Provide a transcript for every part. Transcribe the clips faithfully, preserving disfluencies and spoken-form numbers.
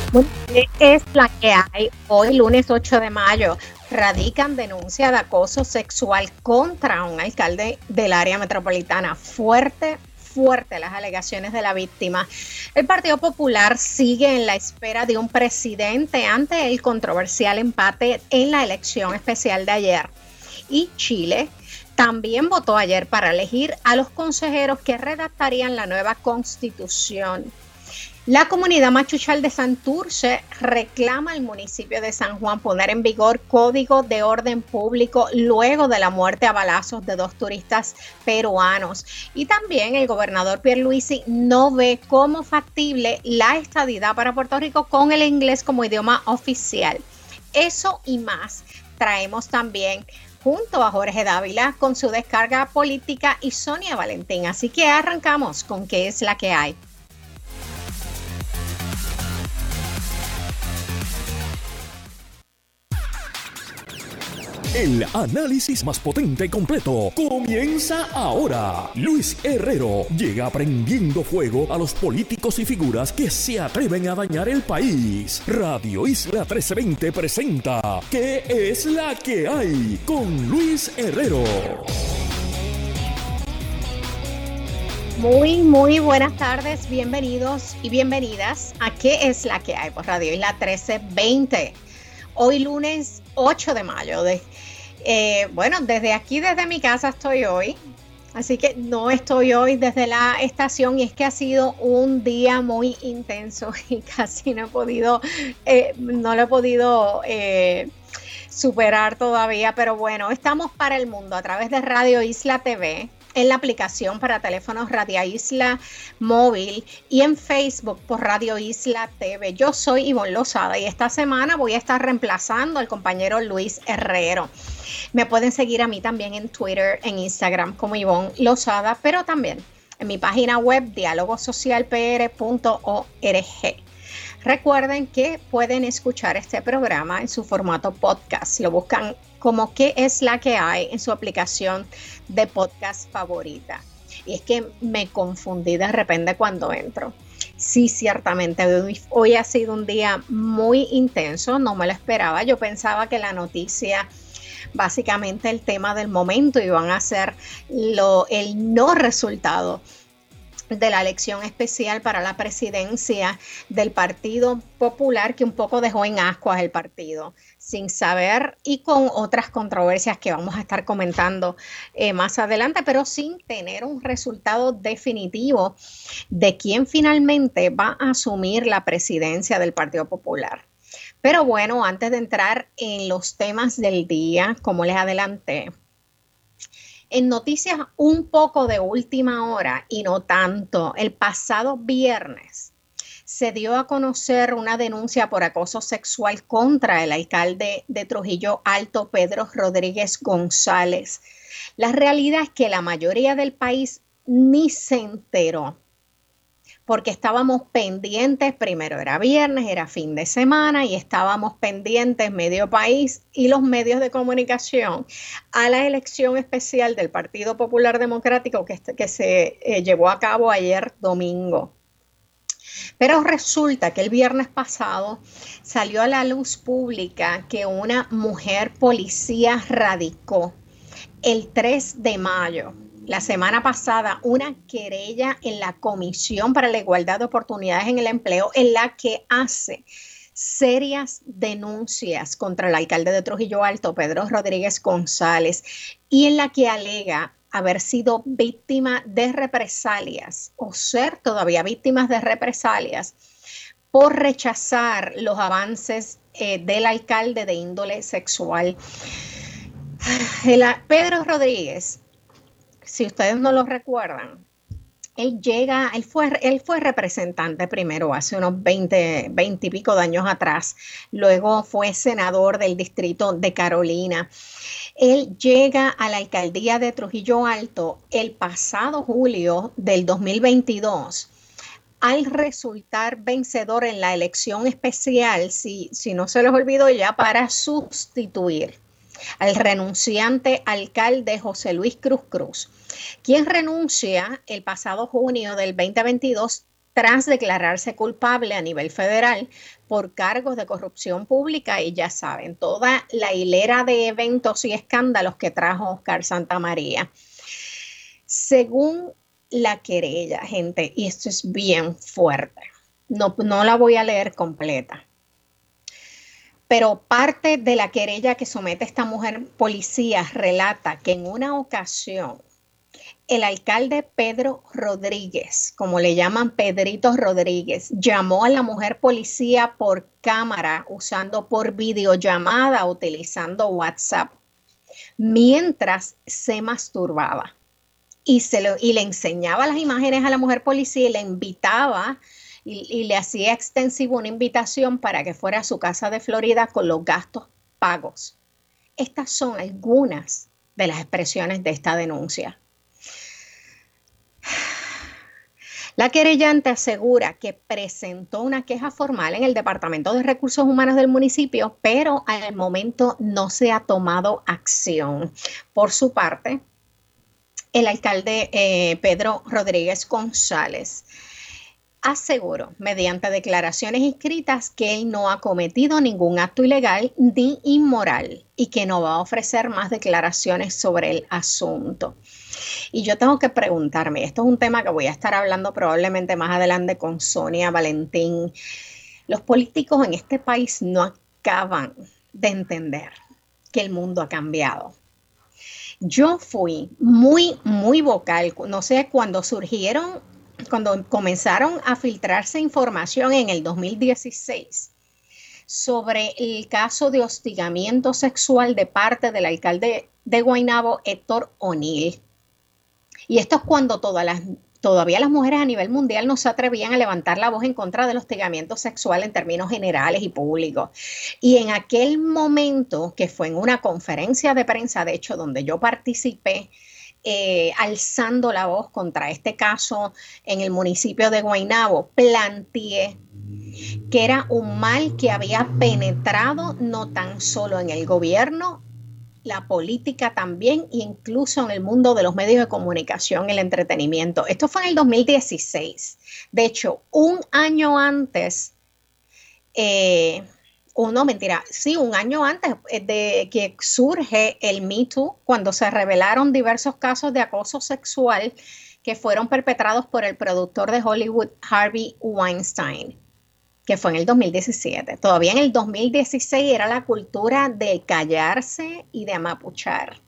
Bueno, ¿qué es la que hay? Hoy, lunes ocho de mayo, radican denuncia de acoso sexual contra un alcalde del área metropolitana. Fuerte, fuerte las alegaciones de la víctima. El Partido Popular sigue en la espera de un presidente ante el controversial empate en la elección especial de ayer. Y Chile también votó ayer para elegir a los consejeros que redactarían la nueva constitución. La comunidad machuchal de Santurce reclama al municipio de San Juan poner en vigor código de orden público luego de la muerte a balazos de dos turistas peruanos. Y también el gobernador Pierluisi no ve como factible la estadidad para Puerto Rico con el inglés como idioma oficial. Eso y más traemos también junto a Jorge Dávila con su descarga política y Sonia Valentín. Así que arrancamos con qué es la que hay. El análisis más potente y completo comienza ahora. Luis Herrero llega prendiendo fuego a los políticos y figuras que se atreven a dañar el país. Radio Isla trece veinte presenta ¿Qué es la que hay? Con Luis Herrero. Muy, muy buenas tardes, bienvenidos y bienvenidas a ¿Qué es la que hay? Por Radio Isla trece veinte. Hoy lunes ocho de mayo. De, eh, bueno, desde aquí, desde mi casa estoy hoy. Así que no estoy hoy desde la estación y es que ha sido un día muy intenso y casi no he podido, eh, no lo he podido eh, superar todavía. Pero bueno, estamos para el mundo a través de Radio Isla T V. En la aplicación para teléfonos Radio Isla Móvil y en Facebook por Radio Isla T V. Yo soy Ivonne Lozada y esta semana voy a estar reemplazando al compañero Luis Herrero. Me pueden seguir a mí también en Twitter, en Instagram como Ivonne Lozada, pero también en mi página web diálogo social p r punto org. Recuerden que pueden escuchar este programa en su formato podcast. Lo buscan como ¿Qué es la que hay? En su aplicación de podcast favorita. Y es que me confundí de repente cuando entro. Sí, ciertamente, hoy, hoy ha sido un día muy intenso, no me lo esperaba. Yo pensaba que la noticia, básicamente el tema del momento, iban a ser lo, el no resultado de la elección especial para la presidencia del Partido Popular, que un poco dejó en ascuas el partido, sin saber y con otras controversias que vamos a estar comentando eh, más adelante, pero sin tener un resultado definitivo de quién finalmente va a asumir la presidencia del Partido Popular. Pero bueno, antes de entrar en los temas del día, como les adelanté, en noticias un poco de última hora y no tanto, el pasado viernes se dio a conocer una denuncia por acoso sexual contra el alcalde de Trujillo Alto, Pedro Rodríguez González. La realidad es que la mayoría del país ni se enteró, porque estábamos pendientes, primero era viernes, era fin de semana y estábamos pendientes medio país y los medios de comunicación a la elección especial del Partido Popular Democrático que, que se eh, llevó a cabo ayer domingo. Pero resulta que el viernes pasado salió a la luz pública que una mujer policía radicó el tres de mayo. La semana pasada, una querella en la Comisión para la Igualdad de Oportunidades en el Empleo en la que hace serias denuncias contra el alcalde de Trujillo Alto, Pedro Rodríguez González, y en la que alega haber sido víctima de represalias o ser todavía víctimas de represalias por rechazar los avances eh, del alcalde de índole sexual. El, Pedro Rodríguez, si ustedes no lo recuerdan, él llega, él fue, él fue representante primero hace unos veinte, veinte y pico de años atrás, luego fue senador del distrito de Carolina. Él llega a la alcaldía de Trujillo Alto el pasado julio del dos mil veintidós al resultar vencedor en la elección especial, si, si no se les olvidó ya, para sustituir al renunciante alcalde José Luis Cruz Cruz, quien renuncia el pasado junio del veinte veintidós tras declararse culpable a nivel federal por cargos de corrupción pública y ya saben, toda la hilera de eventos y escándalos que trajo Oscar Santamaría. Según la querella, gente, y esto es bien fuerte, no, no la voy a leer completa, pero parte de la querella que somete esta mujer policía relata que en una ocasión el alcalde Pedro Rodríguez, como le llaman Pedrito Rodríguez, llamó a la mujer policía por cámara usando por videollamada, utilizando WhatsApp, mientras se masturbaba. Y, se lo, y le enseñaba las imágenes a la mujer policía y le invitaba y, y le hacía extensivo una invitación para que fuera a su casa de Florida con los gastos pagos. Estas son algunas de las expresiones de esta denuncia. La querellante asegura que presentó una queja formal en el Departamento de Recursos Humanos del municipio, pero al momento no se ha tomado acción. Por su parte, el alcalde eh, Pedro Rodríguez González aseguró, mediante declaraciones escritas, que él no ha cometido ningún acto ilegal ni inmoral y que no va a ofrecer más declaraciones sobre el asunto. Y yo tengo que preguntarme, esto es un tema que voy a estar hablando probablemente más adelante con Sonia Valentín. Los políticos en este país no acaban de entender que el mundo ha cambiado. Yo fui muy, muy vocal, no sé, cuando surgieron, cuando comenzaron a filtrarse información en el dos mil dieciséis sobre el caso de hostigamiento sexual de parte del alcalde de Guaynabo, Héctor O'Neill. Y esto es cuando todas las, todavía las mujeres a nivel mundial no se atrevían a levantar la voz en contra del hostigamiento sexual en términos generales y públicos. Y en aquel momento, que fue en una conferencia de prensa, de hecho, donde yo participé, eh, alzando la voz contra este caso en el municipio de Guaynabo, planteé que era un mal que había penetrado no tan solo en el gobierno, la política también, e incluso en el mundo de los medios de comunicación, el entretenimiento. Esto fue en el dos mil dieciséis. De hecho, un año antes, eh, o no, mentira, sí, un año antes de que surge el Me Too, cuando se revelaron diversos casos de acoso sexual que fueron perpetrados por el productor de Hollywood, Harvey Weinstein, que fue en el dos mil diecisiete. Todavía en el dos mil dieciséis era la cultura de callarse y de amapuchar.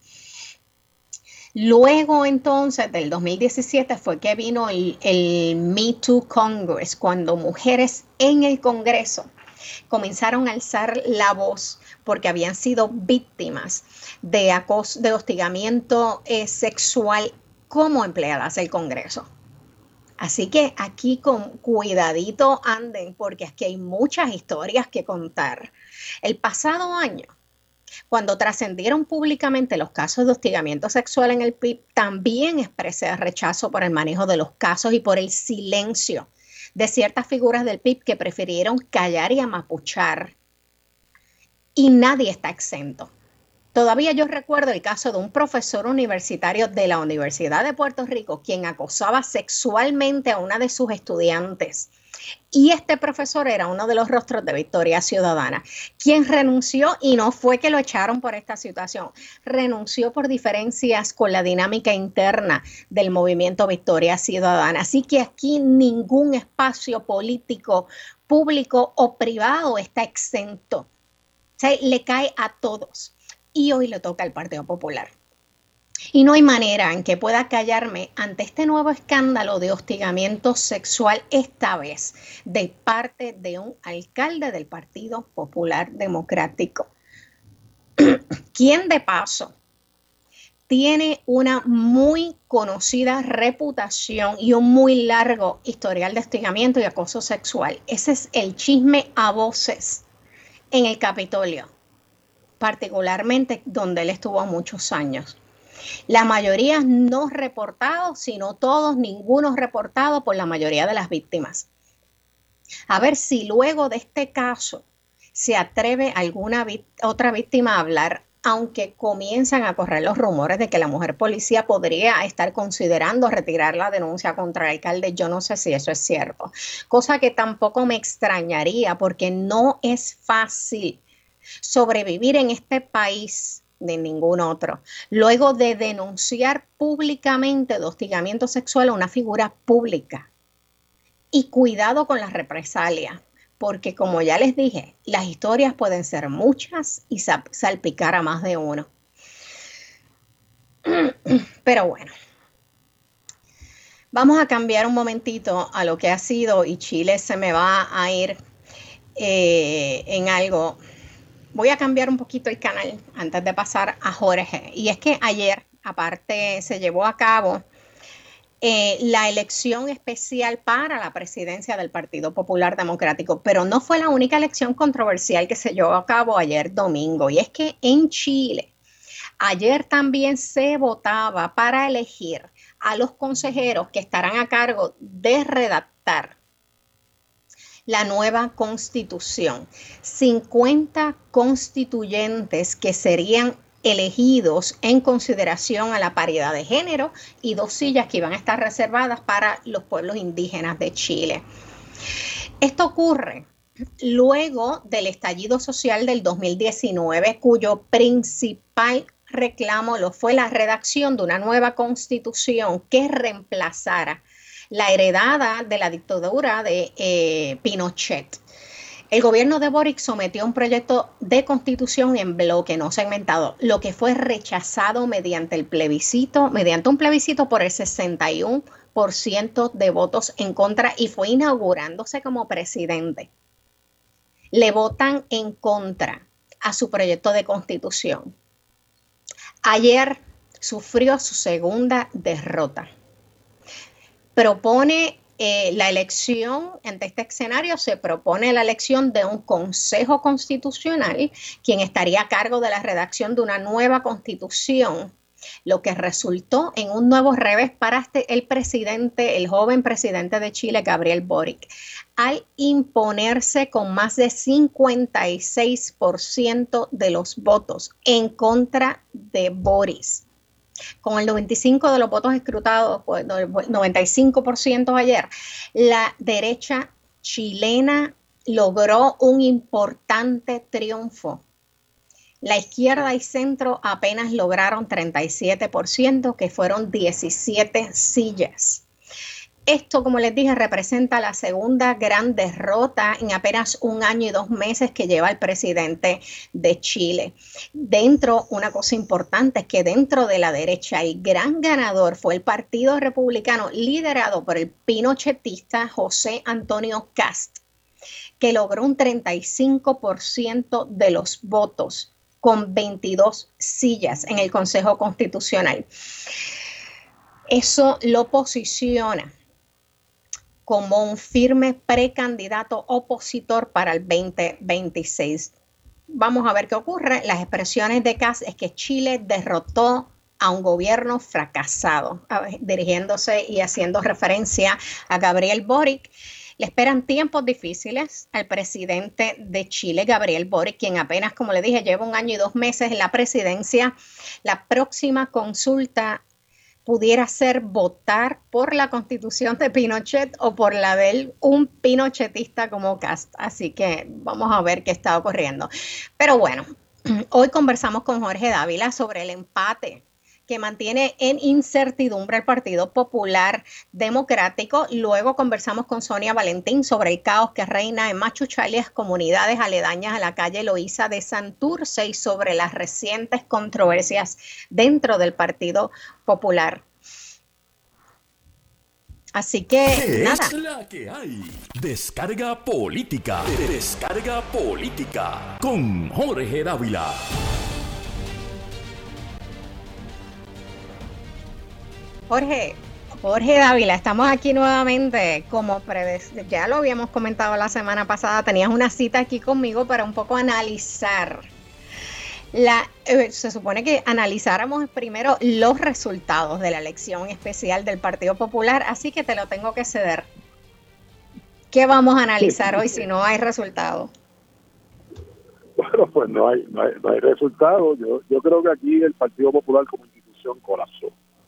Luego entonces del dos mil diecisiete fue que vino el, el Me Too Congress, cuando mujeres en el Congreso comenzaron a alzar la voz porque habían sido víctimas de acoso, de hostigamiento eh, sexual como empleadas del Congreso. Así que aquí con cuidadito anden, porque aquí hay muchas historias que contar. El pasado año, cuando trascendieron públicamente los casos de hostigamiento sexual en el P I B, también expresé rechazo por el manejo de los casos y por el silencio de ciertas figuras del P I B que prefirieron callar y amapuchar. Y nadie está exento. Todavía yo recuerdo el caso de un profesor universitario de la Universidad de Puerto Rico, quien acosaba sexualmente a una de sus estudiantes. Y este profesor era uno de los rostros de Victoria Ciudadana, quien renunció, y no fue que lo echaron por esta situación, renunció por diferencias con la dinámica interna del movimiento Victoria Ciudadana. Así que aquí ningún espacio político, público o privado está exento. O sea, le cae a todos. Y hoy le toca al Partido Popular. Y no hay manera en que pueda callarme ante este nuevo escándalo de hostigamiento sexual, esta vez de parte de un alcalde del Partido Popular Democrático, quien de paso tiene una muy conocida reputación y un muy largo historial de hostigamiento y acoso sexual. Ese es el chisme a voces en el Capitolio, particularmente donde él estuvo muchos años. La mayoría no reportados, sino todos, ninguno reportado por la mayoría de las víctimas. A ver si luego de este caso se atreve alguna otra víctima a hablar aunque comienzan a correr los rumores de que la mujer policía podría estar considerando retirar la denuncia contra el alcalde. Yo no sé si eso es cierto, cosa que tampoco me extrañaría, porque no es fácil sobrevivir en este país de ningún otro, luego de denunciar públicamente de hostigamiento sexual a una figura pública. Y cuidado con las represalias, porque como ya les dije, las historias pueden ser muchas y salpicar a más de uno. Pero bueno, vamos a cambiar un momentito a lo que ha sido, y Chile se me va a ir eh, en algo. Voy a cambiar un poquito el canal antes de pasar a Jorge. Y es que ayer, aparte, se llevó a cabo Eh, la elección especial para la presidencia del Partido Popular Democrático, pero no fue la única elección controversial que se llevó a cabo ayer domingo, y es que en Chile ayer también se votaba para elegir a los consejeros que estarán a cargo de redactar la nueva constitución. cincuenta constituyentes que serían elegidos en consideración a la paridad de género, y dos sillas que iban a estar reservadas para los pueblos indígenas de Chile. Esto ocurre luego del estallido social del dos mil diecinueve, cuyo principal reclamo lo fue la redacción de una nueva constitución que reemplazara la heredada de la dictadura de eh, Pinochet. El gobierno de Boric sometió un proyecto de constitución en bloque, no segmentado, lo que fue rechazado mediante el plebiscito, mediante un plebiscito por el sesenta y uno por ciento de votos en contra, y fue inaugurándose como presidente. Le votan en contra a su proyecto de constitución. Ayer sufrió su segunda derrota. Propone Eh, la elección, ante este escenario, se propone la elección de un Consejo Constitucional, quien estaría a cargo de la redacción de una nueva constitución, lo que resultó en un nuevo revés para este, el presidente, el joven presidente de Chile, Gabriel Boric, al imponerse con más de cincuenta y seis por ciento de los votos en contra de Boris. Con el noventa y cinco por ciento de los votos escrutados, pues, noventa y cinco por ciento ayer, la derecha chilena logró un importante triunfo. La izquierda y centro apenas lograron treinta y siete por ciento, que fueron diecisiete sillas. Esto, como les dije, representa la segunda gran derrota en apenas un año y dos meses que lleva el presidente de Chile. Dentro, una cosa importante es que dentro de la derecha, el gran ganador fue el Partido Republicano, liderado por el pinochetista José Antonio Kast, que logró un treinta y cinco por ciento de los votos, con veintidós sillas en el Consejo Constitucional. Eso lo posiciona como un firme precandidato opositor para el veinte veintiséis. Vamos a ver qué ocurre. Las expresiones de Kast es que Chile derrotó a un gobierno fracasado, dirigiéndose y haciendo referencia a Gabriel Boric. Le esperan tiempos difíciles al presidente de Chile, Gabriel Boric, quien apenas, como le dije, lleva un año y dos meses en la presidencia. La próxima consulta pudiera ser votar por la constitución de Pinochet o por la de un pinochetista como Kast. Así que vamos a ver qué está ocurriendo. Pero bueno, hoy conversamos con Jorge Dávila sobre el empate que mantiene en incertidumbre el Partido Popular Democrático. Luego conversamos con Sonia Valentín sobre el caos que reina en Machuchal y las comunidades aledañas a la calle Loíza de Santurce, y sobre las recientes controversias dentro del Partido Popular. Así que, ¿Qué nada. Es la que hay? Descarga política. Descarga política con Jorge Dávila. Jorge, Jorge Dávila, estamos aquí nuevamente. Como predes- ya lo habíamos comentado la semana pasada, tenías una cita aquí conmigo para un poco analizar. La, eh, se supone que analizáramos primero los resultados de la elección especial del Partido Popular, así que te lo tengo que ceder. ¿Qué vamos a analizar hoy si no hay resultados? Bueno, pues no hay, no hay, no hay resultado. Yo, yo creo que aquí el Partido Popular como institución colapsó.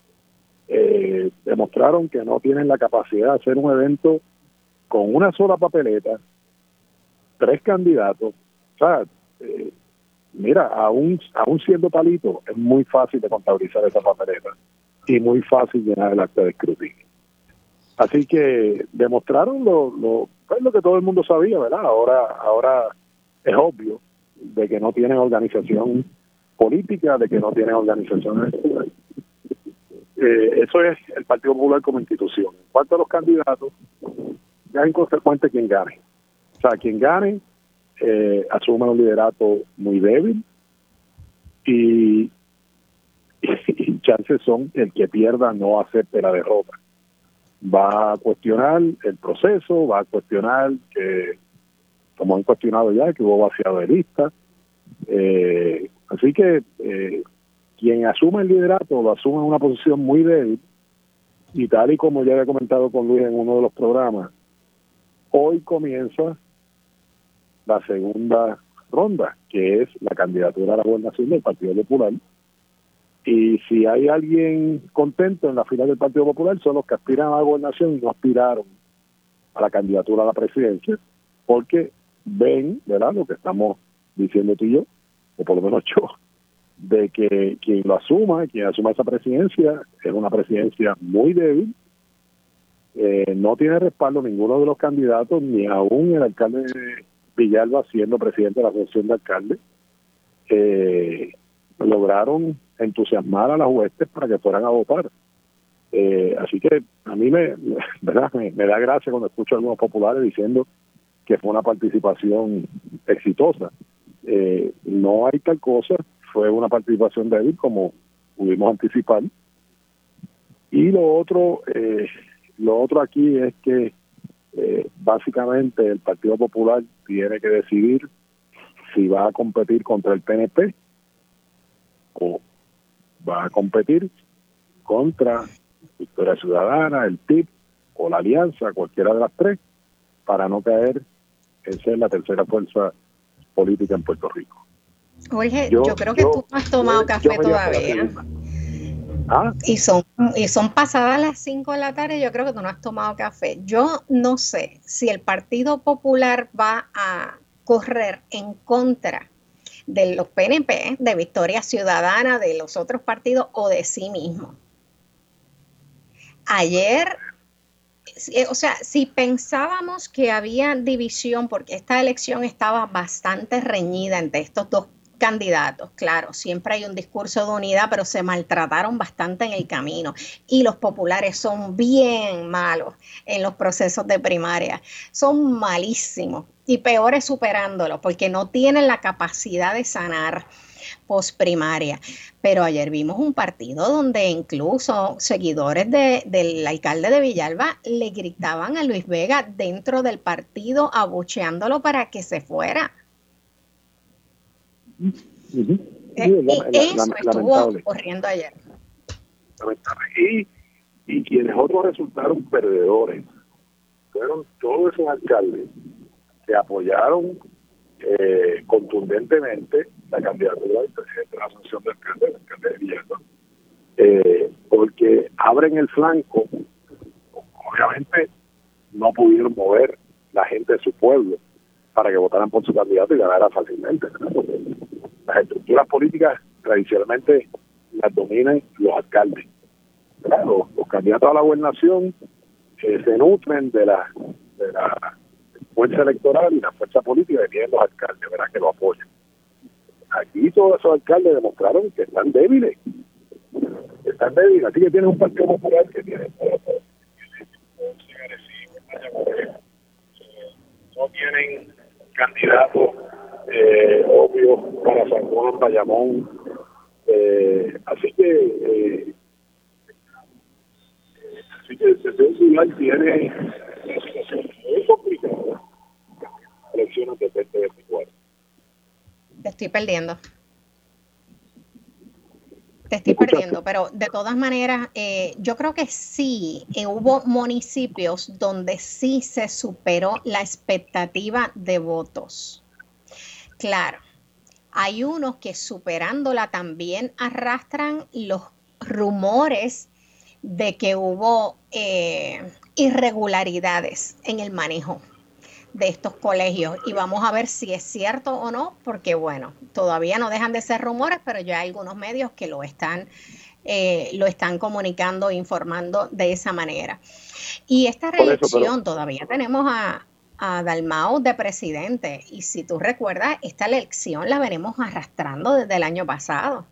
Eh, demostraron que no tienen la capacidad de hacer un evento con una sola papeleta, tres candidatos. O sea, eh, mira, aún, aún siendo palito, es muy fácil de contabilizar esa papeleta y muy fácil llenar el acta de escrutinio. Así que demostraron lo, lo, pues lo que todo el mundo sabía, ¿verdad? Ahora, ahora es obvio de que no tienen organización política, de que no tienen organización electoral. Eh, eso es el Partido Popular como institución. En cuanto a los candidatos, ya es inconsecuente quien gane. O sea, quien gane eh, asume un liderato muy débil y, y, y chances son el que pierda no acepte la derrota. Va a cuestionar el proceso, va a cuestionar que, como han cuestionado ya, que hubo vaciado de lista. Eh, así que eh, quien asume el liderato lo asume en una posición muy débil y tal y como ya había comentado con Luis en uno de los programas, hoy comienza la segunda ronda, que es la candidatura a la gobernación del Partido Popular. Y si hay alguien contento en la fila del Partido Popular, son los que aspiran a la gobernación y no aspiraron a la candidatura a la presidencia, porque ven, ¿verdad?, lo que estamos diciendo tú y yo, o por lo menos yo, de que quien lo asuma, quien asuma esa presidencia, es una presidencia muy débil, eh, no tiene respaldo ninguno de los candidatos, ni aún el alcalde Villalba, siendo presidente de la asociación de alcaldes, eh, lograron entusiasmar a las huestes para que fueran a votar. Eh, así que a mí me, ¿verdad? Me, me da gracia cuando escucho a algunos populares diciendo que fue una participación exitosa. Eh, no hay tal cosa, fue una participación débil como pudimos anticipar. Y lo otro, eh, lo otro aquí es que eh, básicamente el Partido Popular tiene que decidir si va a competir contra el P N P o va a competir contra Victoria Ciudadana, el P I B o la Alianza, cualquiera de las tres, para no caer en ser la tercera fuerza política en Puerto Rico. Jorge, yo, yo creo que yo, tú no has tomado yo, café yo todavía. ¿Ah? Y son, y son pasadas las cinco de la tarde, yo creo que tú no has tomado café. Yo no sé si el Partido Popular va a correr en contra de los P N P, de Victoria Ciudadana, de los otros partidos o de sí mismo. Ayer, o sea, si pensábamos que había división, porque esta elección estaba bastante reñida entre estos dos candidatos, claro, siempre hay un discurso de unidad, pero se maltrataron bastante en el camino y los populares son bien malos en los procesos de primaria, son malísimos y peores superándolos porque no tienen la capacidad de sanar posprimaria. Pero ayer vimos un partido donde incluso seguidores de, del alcalde de Villalba le gritaban a Luis Vega dentro del partido abucheándolo para que se fuera. Uh-huh. eh, y la, eso la, estuvo ocurriendo ayer. Y, y quienes otros resultaron perdedores fueron todos esos alcaldes que apoyaron eh, contundentemente la candidatura del presidente de la asociación de alcaldes, el alcalde de Villalba, eh, porque abren el flanco. Obviamente no pudieron mover la gente de su pueblo para que votaran por su candidato y ganara fácilmente, ¿no? Porque las estructuras políticas tradicionalmente las dominan los alcaldes, ¿verdad? Los, los candidatos a la gobernación eh, se nutren de la, de la fuerza electoral y la fuerza política que tienen los alcaldes, ¿verdad?, que lo apoyan. Aquí todos esos alcaldes demostraron que están débiles, están débiles, así que tienen un partido popular que tiene no tienen candidatos eh, obvios para San Juan, Bayamón, eh, así que eh, así que el sector ciudad tiene una situación muy complicada. Elecciones de veinte veinticuatro. Te estoy perdiendo. Te estoy perdiendo, pero de todas maneras, eh, yo creo que sí, eh, hubo municipios donde sí se superó la expectativa de votos. Claro, hay unos que superándola también arrastran los rumores de que hubo eh, irregularidades en el manejo de estos colegios, y vamos a ver si es cierto o no, porque bueno, todavía no dejan de ser rumores, pero ya hay algunos medios que lo están, eh, lo están comunicando e informando de esa manera. Y esta reelección, eso, pero... todavía tenemos a, a Dalmau de presidente, y si tú recuerdas, esta elección la venimos arrastrando desde el año pasado.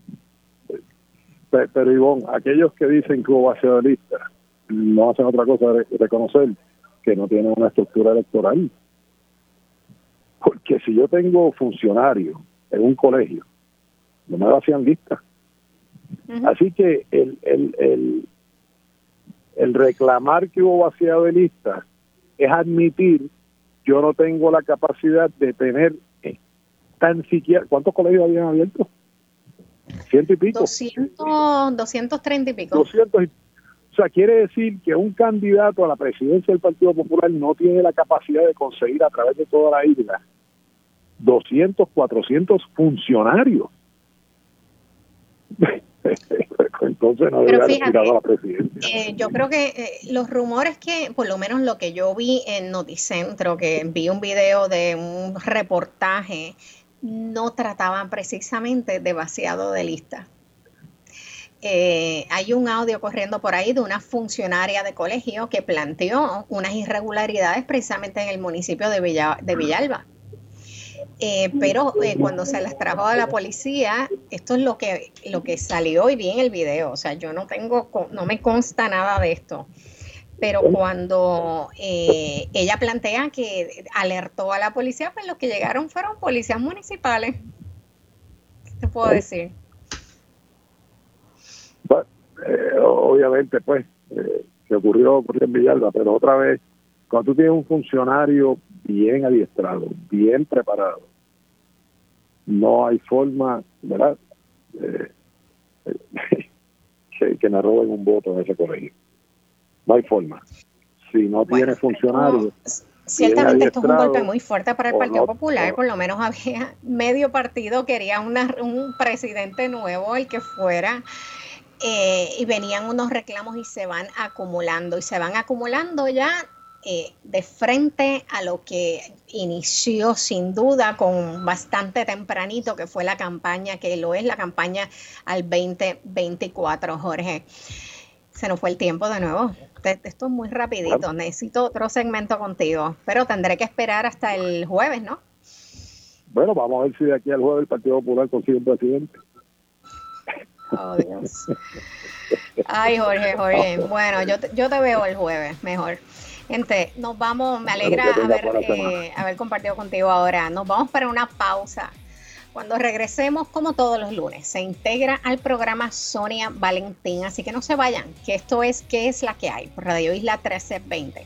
Pero, pero Ivonne, aquellos que dicen que hubo vacío de lista no hacen otra cosa que reconocer que no tienen una estructura electoral. Porque si yo tengo funcionarios en un colegio, no me vacían listas. Uh-huh. Así que el, el, el, el reclamar que hubo vaciado de listas es admitir yo no tengo la capacidad de tener tan siquiera... ¿Cuántos colegios habían abierto? ¿Ciento y pico? doscientos, doscientos treinta y pico. doscientos y O sea, quiere decir que un candidato a la presidencia del Partido Popular no tiene la capacidad de conseguir a través de toda la isla doscientos, cuatrocientos funcionarios. Entonces no debe haber tirado a la presidencia. Eh, yo creo que eh, los rumores que, por lo menos lo que yo vi en Noticentro, que vi un video de un reportaje, no trataban precisamente de vaciado de lista. Eh, hay un audio corriendo por ahí de una funcionaria de colegio que planteó unas irregularidades precisamente en el municipio de, Villa, de Villalba. Eh, pero eh, cuando se las trajo a la policía, esto es lo que, lo que salió y vi en el video. O sea, yo no tengo, no me consta nada de esto. Pero cuando eh, ella plantea que alertó a la policía, pues los que llegaron fueron policías municipales. ¿Qué te puedo decir? Bueno, eh, obviamente, pues, eh, que ocurrió, ocurrió en Villalba, pero otra vez, cuando tú tienes un funcionario bien adiestrado, bien preparado, no hay forma, ¿verdad?, eh, eh, que, que me roben un voto en ese colegio. No hay forma. Si no bueno, tiene funcionarios... Ciertamente esto es un golpe muy fuerte para el Partido no, Popular, no. Por lo menos había medio partido quería una, un presidente nuevo, el que fuera, eh, y venían unos reclamos y se van acumulando, y se van acumulando ya eh, de frente a lo que inició sin duda con bastante tempranito, que fue la campaña, que lo es la campaña al veinte veinticuatro, Jorge. Se nos fue el tiempo de nuevo. Esto es muy rapidito. Bueno. Necesito otro segmento contigo, pero tendré que esperar hasta el jueves, ¿no? Bueno, vamos a ver si de aquí al jueves el Partido Popular consigue un presidente. Oh, Dios. Ay, Jorge, Jorge. Bueno, yo te, yo te veo el jueves, mejor. Gente, nos vamos, me alegra haber, eh, haber compartido contigo ahora. Nos vamos para una pausa. Cuando regresemos, como todos los lunes, se integra al programa Sonia Valentín. Así que no se vayan, que esto es ¿Qué es la que hay? Por Radio Isla trece veinte.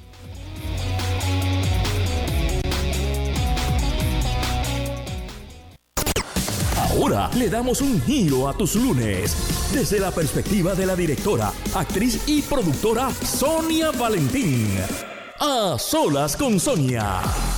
Ahora le damos un giro a tus lunes desde la perspectiva de la directora, actriz y productora Sonia Valentín. A solas con Sonia.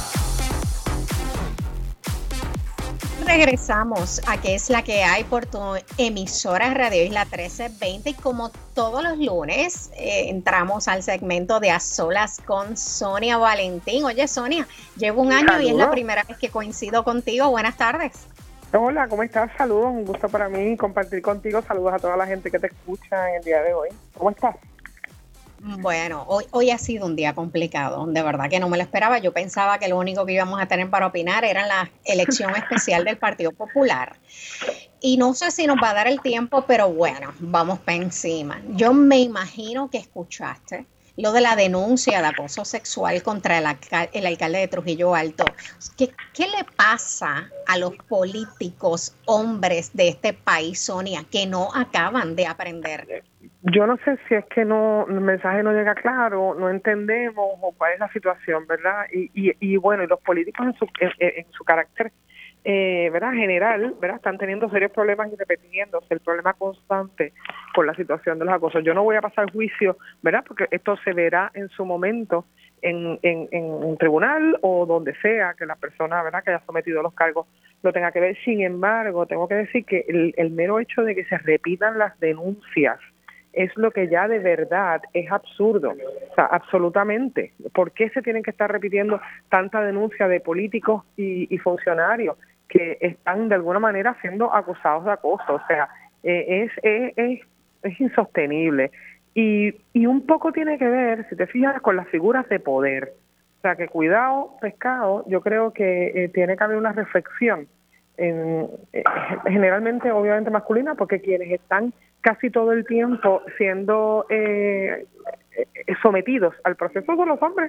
Regresamos a ¿Qué es la que hay? Por tu emisora Radio Isla trece veinte, y como todos los lunes eh, entramos al segmento de A Solas con Sonia Valentín. Oye, Sonia, llevo un año Saludos. Y es la primera vez que coincido contigo. Buenas tardes. Hola, ¿cómo estás? Saludos, un gusto para mí compartir contigo. Saludos a toda la gente que te escucha en el día de hoy. ¿Cómo estás? Bueno, hoy, hoy ha sido un día complicado, de verdad que no me lo esperaba. Yo pensaba que lo único que íbamos a tener para opinar era la elección especial del Partido Popular. Y no sé si nos va a dar el tiempo, pero bueno, vamos para encima. Yo me imagino que escuchaste lo de la denuncia de acoso sexual contra el, alcal- el alcalde de Trujillo Alto. ¿Qué, ¿Qué le pasa a los políticos hombres de este país, Sonia, que no acaban de aprender? Yo no sé si es que no el mensaje no llega claro, no entendemos o cuál es la situación, ¿verdad? Y y, y bueno, y los políticos en su en, en su carácter, eh, ¿verdad? General, ¿verdad? Están teniendo serios problemas y repitiéndose el problema constante por la situación de los acosos. Yo no voy a pasar juicio, ¿verdad? Porque esto se verá en su momento en, en, en un tribunal o donde sea que la persona, ¿verdad?, que haya sometido los cargos lo tenga que ver. Sin embargo, tengo que decir que el, el mero hecho de que se repitan las denuncias es lo que ya de verdad es absurdo, o sea, absolutamente. ¿Por qué se tienen que estar repitiendo tanta denuncia de políticos y, y funcionarios que están de alguna manera siendo acusados de acoso? O sea, eh, es, es, es, es insostenible. Y, y un poco tiene que ver, si te fijas, con las figuras de poder. O sea, que cuidado, pescado, yo creo que eh, tiene que haber una reflexión, en, eh, generalmente, obviamente masculina, porque quienes están casi todo el tiempo siendo eh, sometidos al proceso de los hombres.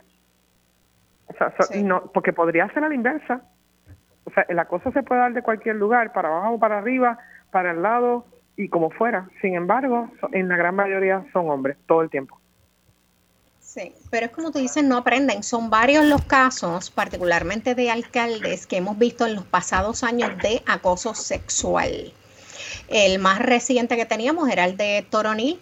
O sea, sí. no, porque podría ser a la inversa. O sea, el acoso se puede dar de cualquier lugar, para abajo, para arriba, para el lado y como fuera. Sin embargo, en la gran mayoría son hombres, todo el tiempo. Sí, pero es como tú dices, no aprenden. Son varios los casos, particularmente de alcaldes, que hemos visto en los pasados años de acoso sexual. El más reciente que teníamos era el de Toronil,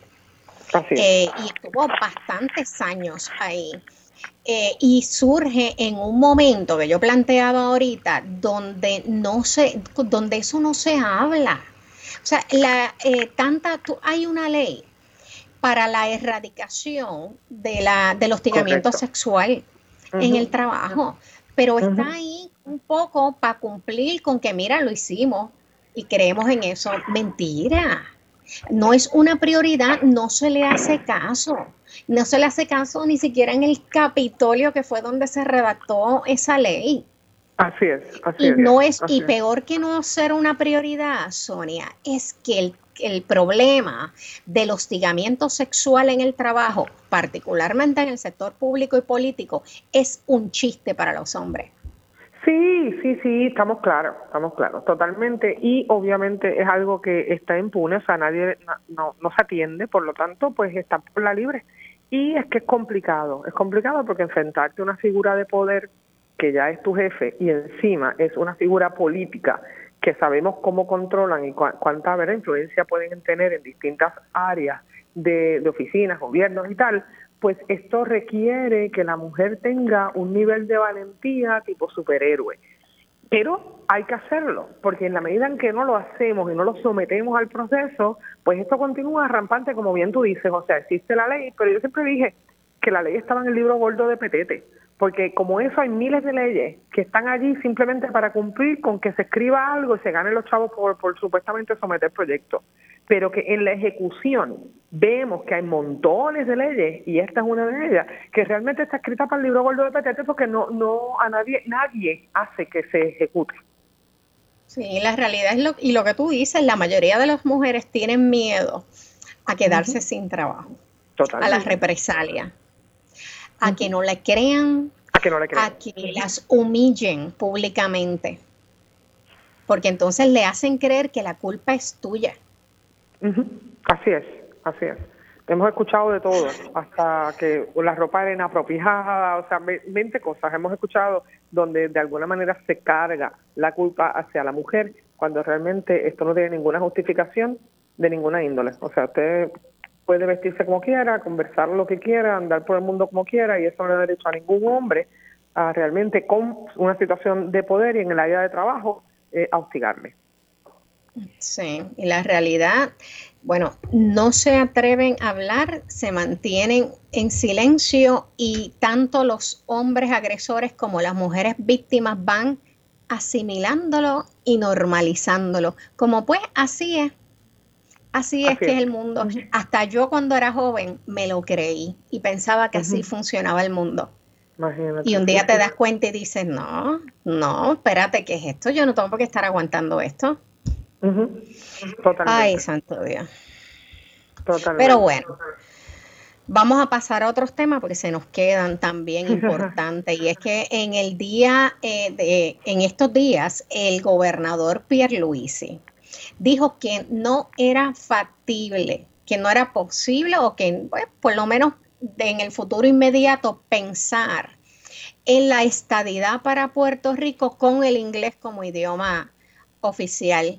eh, y estuvo bastantes años ahí. Eh, y surge en un momento que yo planteaba ahorita, donde no se, donde eso no se habla. O sea, la, eh, tanta, tú, hay una ley para la erradicación de la, del hostigamiento Correcto. sexual uh-huh. en el trabajo, pero uh-huh. está ahí un poco para cumplir con que, mira, lo hicimos y creemos en eso. Mentira, no es una prioridad, no se le hace caso, no se le hace caso ni siquiera en el Capitolio, que fue donde se redactó esa ley. Así es, así y es. No es así y es. peor que no ser una prioridad, Sonia, es que el, el problema del hostigamiento sexual en el trabajo, particularmente en el sector público y político, es un chiste para los hombres. Sí, sí, sí, estamos claros, estamos claros, totalmente, y obviamente es algo que está impune, o sea, nadie, no, no se atiende, por lo tanto, pues está por la libre, y es que es complicado, es complicado porque enfrentarte a una figura de poder que ya es tu jefe y encima es una figura política que sabemos cómo controlan y cu- cuánta ¿verdad? influencia pueden tener en distintas áreas de, de oficinas, gobiernos y tal, pues esto requiere que la mujer tenga un nivel de valentía tipo superhéroe. Pero hay que hacerlo, porque en la medida en que no lo hacemos y no lo sometemos al proceso, pues esto continúa rampante, como bien tú dices. O sea, existe la ley, pero yo siempre dije que la ley estaba en el libro gordo de Petete, porque como eso hay miles de leyes que están allí simplemente para cumplir con que se escriba algo y se ganen los chavos por, por supuestamente someter proyectos, pero que en la ejecución vemos que hay montones de leyes, y esta es una de ellas, que realmente está escrita para el libro gordo de Petete porque no, no a nadie, nadie hace que se ejecute. Sí, la realidad es lo, y lo que tú dices, la mayoría de las mujeres tienen miedo a quedarse uh-huh. sin trabajo, Totalmente. a las represalias, a uh-huh. que no le crean, a que no le crean, a que uh-huh. las humillen públicamente, porque entonces le hacen creer que la culpa es tuya. Uh-huh. Así es, así es. Hemos escuchado de todo, hasta que la ropa era inapropiada, o sea, veinte cosas hemos escuchado donde de alguna manera se carga la culpa hacia la mujer, cuando realmente esto no tiene ninguna justificación de ninguna índole. O sea, usted puede vestirse como quiera, conversar lo que quiera, andar por el mundo como quiera, y eso no le da derecho a ningún hombre a realmente con una situación de poder y en el área de trabajo eh, a hostigarle. Sí, y la realidad, bueno, no se atreven a hablar, se mantienen en silencio, y tanto los hombres agresores como las mujeres víctimas van asimilándolo y normalizándolo, como pues así es, así, así es que es el mundo. Uh-huh. Hasta yo cuando era joven me lo creí y pensaba que uh-huh. así funcionaba el mundo. Imagínate. Y un día te das cuenta y dices, no, no, espérate, ¿qué es esto? Yo no tengo por qué estar aguantando esto. Uh-huh. Totalmente. Ay, santo Dios. Totalmente. Pero bueno, vamos a pasar a otros temas porque se nos quedan también importantes. Y es que en el día, eh, de, en estos días, el gobernador Pierluisi dijo que no era factible, que no era posible, o que pues, por lo menos en el futuro inmediato pensar en la estadidad para Puerto Rico con el inglés como idioma oficial.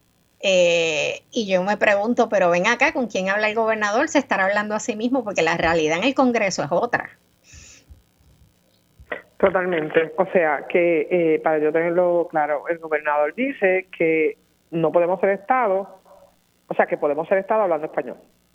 Eh, y yo me pregunto, pero ven acá, ¿con quién habla el gobernador? Se estará hablando a sí mismo, porque la realidad en el Congreso es otra. Totalmente. O sea, que eh, para yo tenerlo claro, el gobernador dice que no podemos ser Estado, o sea, que podemos ser Estado hablando español.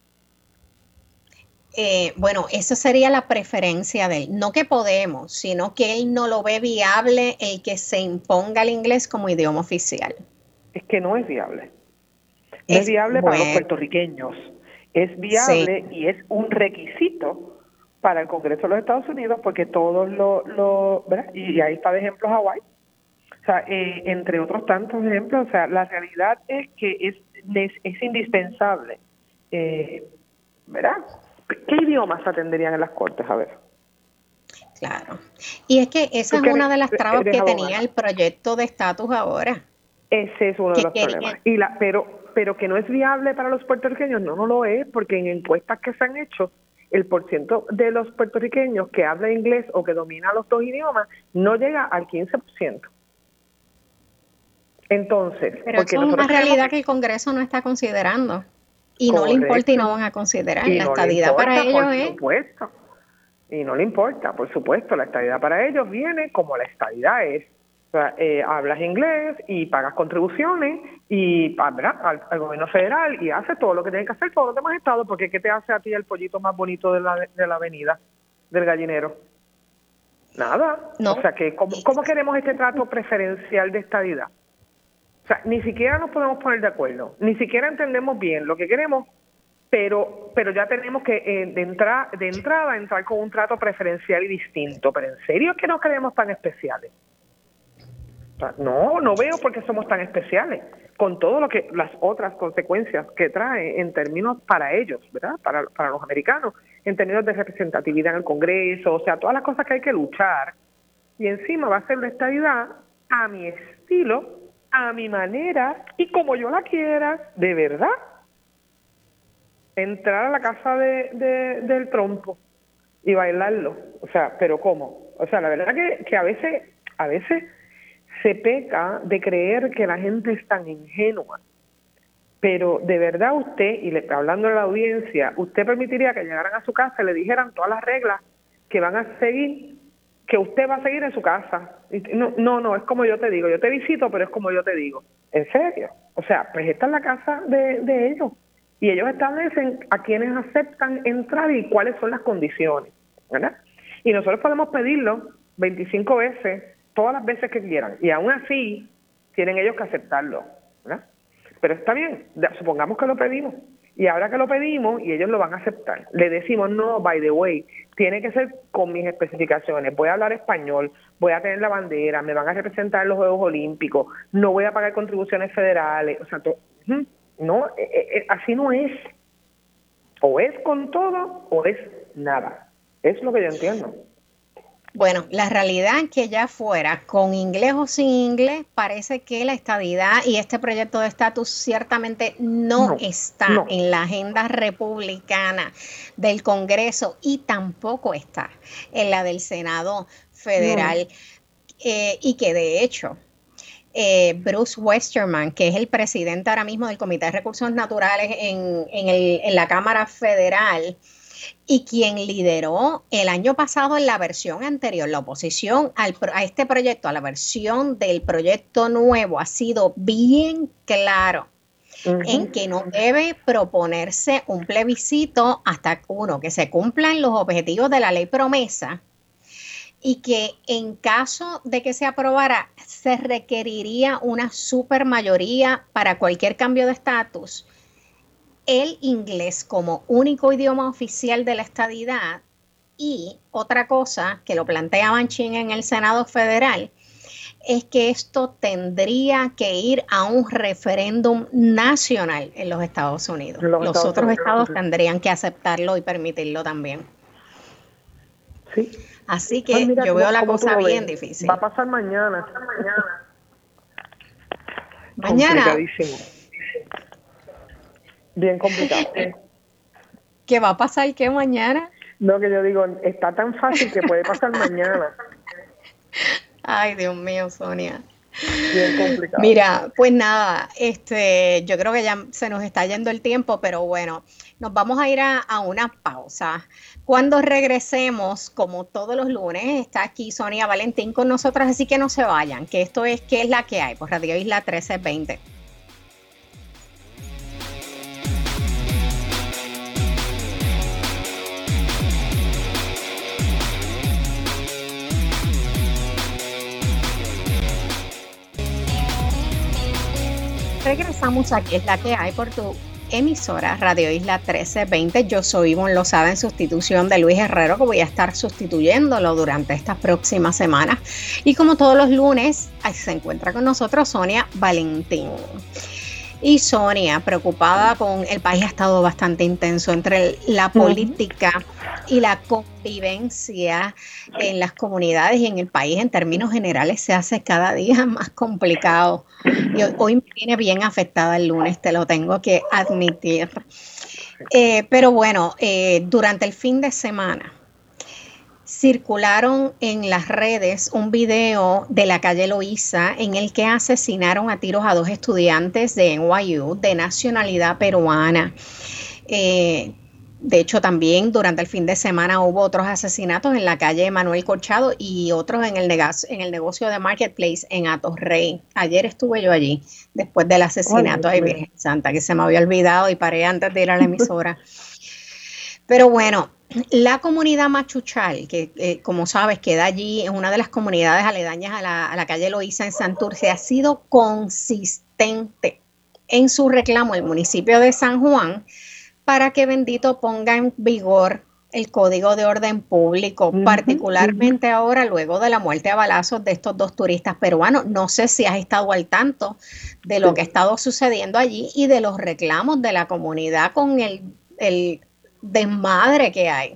Eh, bueno, esa sería la preferencia de él. No que podemos, sino que él no lo ve viable el que se imponga el inglés como idioma oficial. Es que no es viable. No es, es viable bueno, para los puertorriqueños. Es viable sí. Y es un requisito para el Congreso de los Estados Unidos, porque todos lo, lo ¿verdad? Y, y ahí está de ejemplo Hawái. O sea, eh, entre otros tantos ejemplos, o sea, la realidad es que es, es, es indispensable, eh, ¿verdad? ¿Qué idiomas atenderían en las cortes? A ver. Claro. Y es que esa es una de las trabas que tenía el proyecto de estatus ahora. Ese es uno de los problemas. Y la, pero, pero que no es viable para los puertorriqueños, no, no lo es, porque en encuestas que se han hecho, el porciento de los puertorriqueños que habla inglés o que domina los dos idiomas no llega al quince por ciento. Entonces, pero eso es una realidad que el Congreso no está considerando. Y correcto. No le importa y no van a considerar. Y la no estadidad importa, para ellos por es... supuesto. Y no le importa, por supuesto. La estadidad para ellos viene como la estadidad es. O sea, eh, hablas inglés y pagas contribuciones y ¿verdad? Al, al gobierno federal y haces todo lo que tienen que hacer todos los demás estados, porque ¿qué te hace a ti el pollito más bonito de la, de la avenida, del gallinero? Nada. No. O sea, que ¿cómo, ¿cómo queremos este trato preferencial de estadidad? O sea, ni siquiera nos podemos poner de acuerdo, ni siquiera entendemos bien lo que queremos, pero pero ya tenemos que eh, de, entra, de entrada entrar con un trato preferencial y distinto. ¿Pero en serio que no queremos tan especiales? O sea, no, no veo por qué somos tan especiales, con todo lo que las otras consecuencias que trae en términos para ellos, ¿verdad? Para, para los americanos, en términos de representatividad en el Congreso, o sea, todas las cosas que hay que luchar. Y encima va a ser la estadidad a mi estilo, a mi manera y como yo la quiera, de verdad. Entrar a la casa de, de, del trompo y bailarlo. O sea, ¿pero cómo? O sea, la verdad que, que a veces, a veces se peca de creer que la gente es tan ingenua. Pero de verdad usted, y le, hablando de la audiencia, usted permitiría que llegaran a su casa y le dijeran todas las reglas que van a seguir, que usted va a seguir en su casa. No, no, no, es como yo te digo. Yo te visito, pero es como yo te digo. ¿En serio? O sea, pues esta es la casa de, de ellos. Y ellos establecen a quienes aceptan entrar y cuáles son las condiciones, ¿verdad? Y nosotros podemos pedirlo veinticinco veces, todas las veces que quieran. Y aún así, tienen ellos que aceptarlo, ¿verdad? Pero está bien, supongamos que lo pedimos. Y ahora que lo pedimos, y ellos lo van a aceptar, le decimos, no, by the way, tiene que ser con mis especificaciones. Voy a hablar español, voy a tener la bandera, me van a representar en los Juegos Olímpicos, no voy a pagar contribuciones federales. O sea, to, no, eh, eh, así no es. O es con todo o es nada. Es lo que yo entiendo. Bueno, la realidad es que ya fuera con inglés o sin inglés, parece que la estadidad y este proyecto de estatus ciertamente no, no está no. en la agenda republicana del Congreso y tampoco está en la del Senado federal. No. Eh, y que de hecho, eh, Bruce Westerman, que es el presidente ahora mismo del Comité de Recursos Naturales en, en, el, en la Cámara Federal, y quien lideró el año pasado en la versión anterior, la oposición al, a este proyecto, a la versión del proyecto nuevo, ha sido bien claro uh-huh. en que no debe proponerse un plebiscito hasta uno, que se cumplan los objetivos de la ley promesa y que en caso de que se aprobara se requeriría una supermayoría para cualquier cambio de estatus. El inglés como único idioma oficial de la estadidad y otra cosa que lo plantea Manchin en el Senado Federal es que esto tendría que ir a un referéndum nacional en los Estados Unidos. Los, los Estados otros Unidos. estados sí. tendrían que aceptarlo y permitirlo también. Sí. Así que pues mira, yo veo la cosa bien ves. difícil. Va a pasar mañana. Mañana. Complicadísimo. Bien complicado. ¿Qué va a pasar qué mañana? No, que yo digo, está tan fácil que puede pasar mañana. Ay, Dios mío, Sonia. Bien complicado. Mira, pues nada, este, yo creo que ya se nos está yendo el tiempo, pero bueno, nos vamos a ir a, a una pausa. Cuando regresemos, como todos los lunes, está aquí Sonia Valentín con nosotras, así que no se vayan, que esto es ¿Qué es la que hay? Por Radio Isla trece veinte. Regresamos aquí, es la que hay por tu emisora Radio Isla trece veinte. Yo soy Ivonne Lozada en sustitución de Luis Herrero, que voy a estar sustituyéndolo durante estas próximas semanas. Y como todos los lunes, ahí se encuentra con nosotros Sonia Valentín. Y Sonia, preocupada con el país, ha estado bastante intenso entre la política y la convivencia en las comunidades y en el país. En términos generales se hace cada día más complicado. Y hoy me viene bien afectada el lunes, te lo tengo que admitir. Eh, pero bueno, eh, durante el fin de semana circularon en las redes un video de la calle Loíza en el que asesinaron a tiros a dos estudiantes de N Y U de nacionalidad peruana. Eh, de hecho, también durante el fin de semana hubo otros asesinatos en la calle Manuel Corchado y otros en el, negocio, en el negocio de Marketplace en Atorrey. Ayer estuve yo allí, después del asesinato. Ay, Virgen Santa, que se me había olvidado y paré antes de ir a la emisora. Pero bueno, la comunidad Machuchal, que eh, como sabes queda allí, es una de las comunidades aledañas a la, a la calle Loíza en Santurce, ha sido consistente en su reclamo al municipio de San Juan para que bendito ponga en vigor el Código de Orden Público, uh-huh, particularmente uh-huh. ahora luego de la muerte a balazos de estos dos turistas peruanos. No sé si has estado al tanto de lo que ha estado sucediendo allí y de los reclamos de la comunidad con el, el desmadre que hay.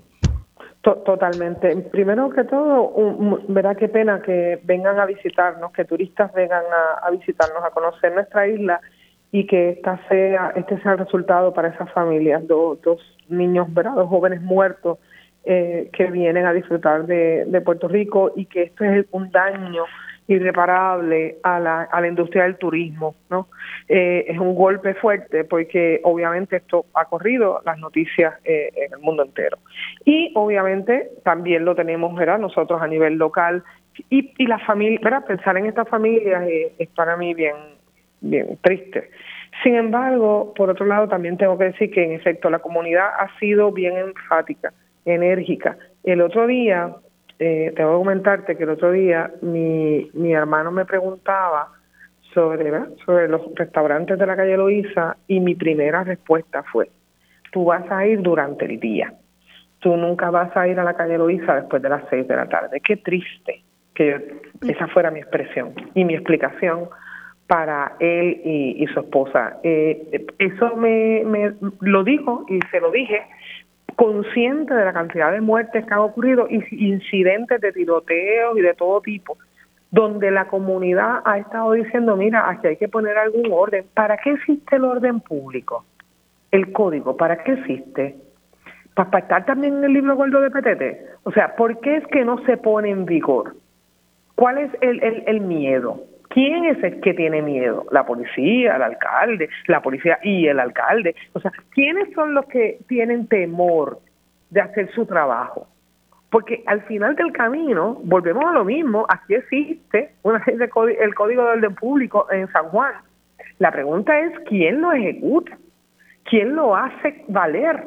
Totalmente. Primero que todo, un, verá qué pena que vengan a visitarnos, que turistas vengan a, a visitarnos, a conocer nuestra isla y que esta sea, este sea el resultado para esas familias, dos, dos niños, ¿verdad? Dos jóvenes muertos eh, que vienen a disfrutar de, de Puerto Rico y que esto es un daño irreparable a la, a la industria del turismo, ¿no? Eh, es un golpe fuerte porque obviamente esto ha corrido las noticias eh, en el mundo entero. Y obviamente también lo tenemos, ¿verdad? Nosotros a nivel local y, y la familia, ¿verdad? Pensar en estas familias eh, es para mí bien, bien triste. Sin embargo, por otro lado, también tengo que decir que en efecto la comunidad ha sido bien enfática, enérgica. El otro día, Eh, tengo que comentarte que el otro día mi, mi hermano me preguntaba sobre, ¿verdad? sobre los restaurantes de la calle Loíza y mi primera respuesta fue: tú vas a ir durante el día, tú nunca vas a ir a la calle Loíza después de las seis de la tarde. Qué triste que yo, esa fuera mi expresión y mi explicación para él y, y su esposa. Eh, eso me, me lo dijo y se lo dije consciente de la cantidad de muertes que han ocurrido y incidentes de tiroteos y de todo tipo, donde la comunidad ha estado diciendo, mira, aquí hay que poner algún orden. ¿Para qué existe el orden público? El código, ¿para qué existe? ¿Para, para estar también en el libro gordo de Petete? O sea, ¿por qué es que no se pone en vigor? ¿Cuál es el, el, el miedo? ¿Quién es el que tiene miedo? La policía, el alcalde, la policía y el alcalde. O sea, ¿quiénes son los que tienen temor de hacer su trabajo? Porque al final del camino, volvemos a lo mismo, aquí existe una ley de código, el Código de Orden Público en San Juan. La pregunta es, ¿quién lo ejecuta? ¿Quién lo hace valer?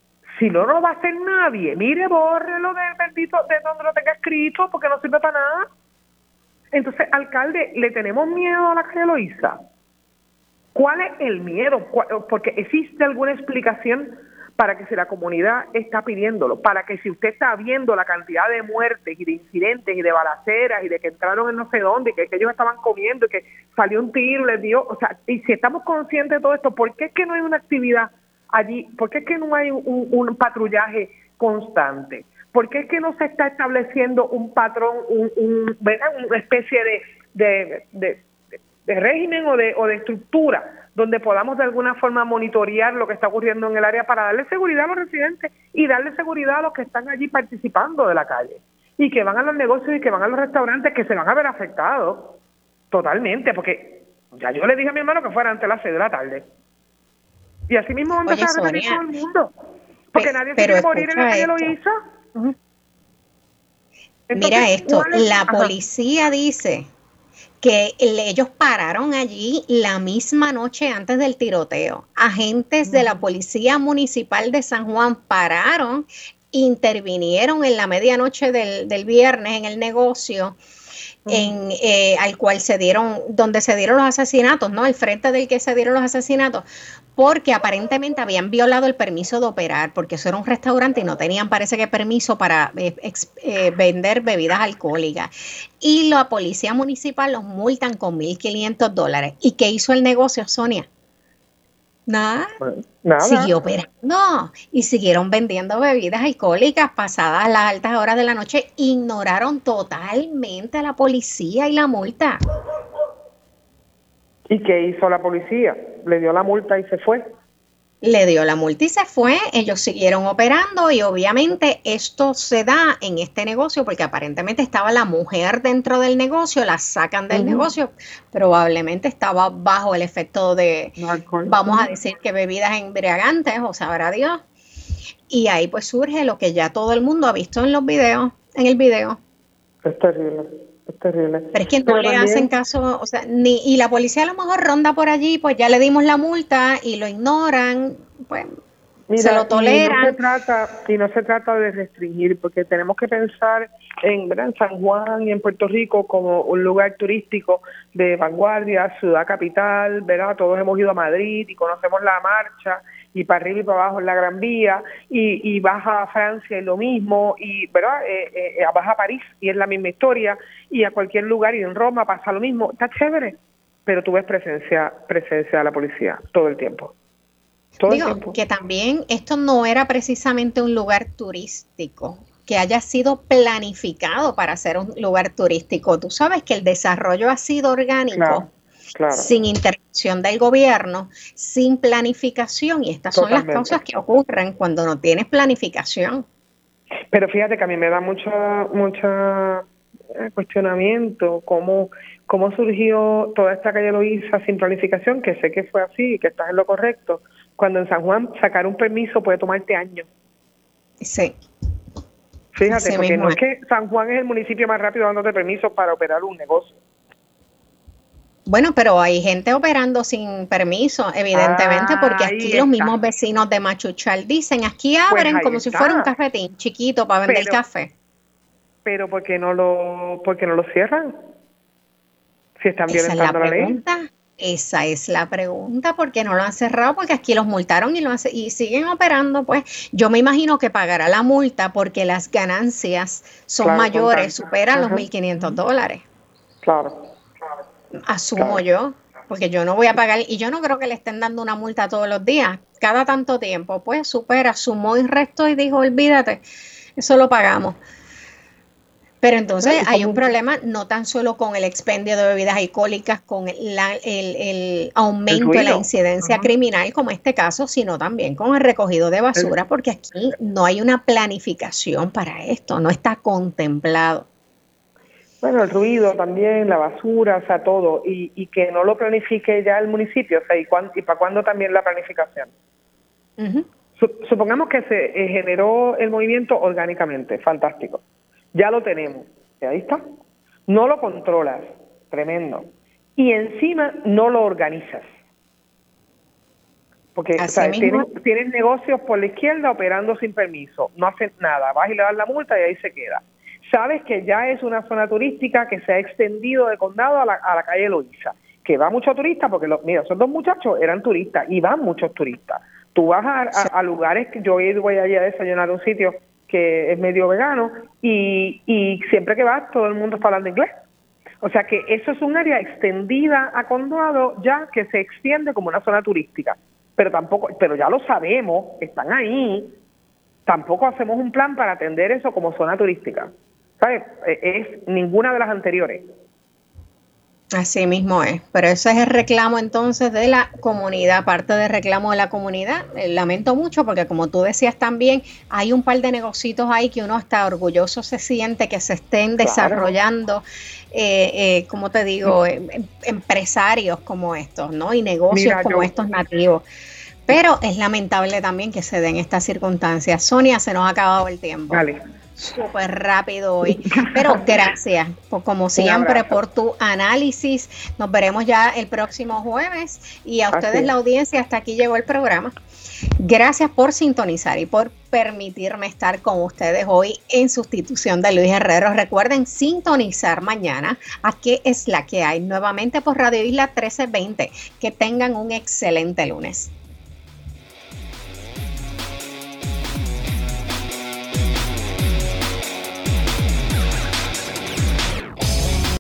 Si no lo va a hacer nadie, mire, bórrelo del bendito, de donde lo tenga escrito, porque no sirve para nada. Entonces, alcalde, ¿le tenemos miedo a la calle Loíza? ¿Cuál es el miedo? Porque existe alguna explicación para que si la comunidad está pidiéndolo, para que si usted está viendo la cantidad de muertes y de incidentes y de balaceras y de que entraron en no sé dónde, y que, que ellos estaban comiendo y que salió un tiro, les dio, o sea, y si estamos conscientes de todo esto, ¿por qué es que no hay una actividad allí? ¿Por qué es que no hay un, un patrullaje constante? ¿Por qué es que no se está estableciendo un patrón, un, un, ¿verdad? una especie de, de, de, de régimen o de, o de estructura donde podamos de alguna forma monitorear lo que está ocurriendo en el área para darle seguridad a los residentes y darle seguridad a los que están allí participando de la calle y que van a los negocios y que van a los restaurantes que se van a ver afectados? totalmente, porque ya yo le dije a mi hermano que fuera antes de las seis de la tarde. Y así mismo va a empezar a repetir todo el mundo. Porque nadie se quiere morir en la calle Loíza. Uh-huh. Mira esto, la policía dice que ellos pararon allí la misma noche antes del tiroteo. Agentes de la Policía Municipal de San Juan pararon, intervinieron en la medianoche del, del viernes en el negocio en, eh, al cual se dieron, donde se dieron los asesinatos, ¿no? Al frente del que se dieron los asesinatos, porque aparentemente habían violado el permiso de operar, porque eso era un restaurante y no tenían, parece que, permiso para eh, ex, eh, vender bebidas alcohólicas. Y la policía municipal los multan con mil quinientos dólares. ¿Y qué hizo el negocio, Sonia? Nada. Bueno, nada. Siguió operando y siguieron vendiendo bebidas alcohólicas pasadas las altas horas de la noche. Ignoraron totalmente a la policía y la multa. ¿Y qué hizo la policía? Le dio la multa y se fue. Le dio la multa y se fue. Ellos siguieron operando y obviamente esto se da en este negocio porque aparentemente estaba la mujer dentro del negocio, la sacan del uh-huh. negocio, probablemente estaba bajo el efecto de, no, vamos a decir que bebidas embriagantes, o sabrá Dios. Y ahí pues surge lo que ya todo el mundo ha visto en los videos, en el video. Es terrible. Es terrible. Pero es que no Pero le también... hacen caso, o sea, ni y la policía a lo mejor ronda por allí, pues ya le dimos la multa y lo ignoran, pues Mira, se lo toleran. Y no se trata, y no se trata de restringir, porque tenemos que pensar en, ¿verdad? en San Juan y en Puerto Rico como un lugar turístico de vanguardia, ciudad capital, ¿verdad? Todos hemos ido a Madrid y conocemos la marcha, y para arriba y para abajo en la Gran Vía, y, y vas a Francia y lo mismo, y ¿verdad? Eh, eh, vas a París y es la misma historia, y a cualquier lugar, y en Roma pasa lo mismo, está chévere, pero tú ves presencia, presencia de la policía todo el tiempo. Todo Digo, el tiempo. Que también esto no era precisamente un lugar turístico, que haya sido planificado para ser un lugar turístico. Tú sabes que el desarrollo ha sido orgánico. Claro. Claro. Sin intervención del gobierno, sin planificación, y estas Totalmente. Son las cosas que ocurren cuando no tienes planificación. Pero fíjate que a mí me da mucho mucha cuestionamiento cómo, cómo surgió toda esta calle Loíza sin planificación, que sé que fue así y que estás en lo correcto, cuando en San Juan sacar un permiso puede tomarte años. Sí. Fíjate, sí, porque no es que San Juan es el municipio más rápido dándote permiso para operar un negocio. Bueno, pero hay gente operando sin permiso, evidentemente, ah, porque aquí los mismos vecinos de Machuchal dicen, aquí abren pues como está. Si fuera un cafetín chiquito para vender pero, café. Pero ¿por qué no lo, por qué no lo cierran? Si están violentando Esa es la, la pregunta. ley. Esa es la pregunta, ¿por qué no lo han cerrado? Porque aquí los multaron y, lo hace, y siguen operando, pues yo me imagino que pagará la multa porque las ganancias son claro, mayores, superan Ajá. los mil quinientos dólares. Claro. Asumo claro. yo, porque yo no voy a pagar, y yo no creo que le estén dando una multa todos los días, cada tanto tiempo, pues supera, sumó y restó y dijo, olvídate, eso lo pagamos. Pero entonces hay un problema no tan solo con el expendio de bebidas alcohólicas, con la, el, el aumento de la incidencia uh-huh. criminal, como este caso, sino también con el recogido de basura, porque aquí no hay una planificación para esto, no está contemplado. Bueno, el ruido también, la basura, o sea, todo, y, y que no lo planifique ya el municipio, o sea, y, cuán, y para cuándo también la planificación. Uh-huh. Supongamos que se eh, generó el movimiento orgánicamente, fantástico, ya lo tenemos, y ahí está, no lo controlas, tremendo, y encima no lo organizas, porque o sea, tienes, tienes negocios por la izquierda operando sin permiso, no hacen nada, vas y le das la multa y ahí se queda. Sabes que ya es una zona turística que se ha extendido de condado a la, a la calle Loíza, que va mucho turista, porque los, mira, esos dos muchachos eran turistas y van muchos turistas. Tú vas a, a, a lugares que yo voy allí a desayunar a un sitio que es medio vegano y, y siempre que vas todo el mundo está hablando inglés. O sea que eso es un área extendida a condado ya que se extiende como una zona turística. Pero tampoco, pero ya lo sabemos, están ahí, tampoco hacemos un plan para atender eso como zona turística. ¿Sabes? Es ninguna de las anteriores. Así mismo es, pero ese es el reclamo entonces de la comunidad, parte del reclamo de la comunidad. Eh, lamento mucho porque como tú decías también, hay un par de negocios ahí que uno está orgulloso se siente que se estén Claro. desarrollando, eh, eh, como te digo, eh, em- empresarios como estos, ¿no? Y negocios Mira, como yo- estos nativos. Pero es lamentable también que se den estas circunstancias. Sonia, se nos ha acabado el tiempo. Vale. Súper rápido hoy, pero gracias por, como siempre, abrazo. por tu análisis. Nos veremos ya el próximo jueves y a Así ustedes es. la audiencia, hasta aquí llegó el programa. Gracias por sintonizar y por permitirme estar con ustedes hoy en sustitución de Luis Herrero. Recuerden sintonizar mañana a ¿Qué es la que hay? Nuevamente por Radio Isla trece veinte. Que tengan un excelente lunes.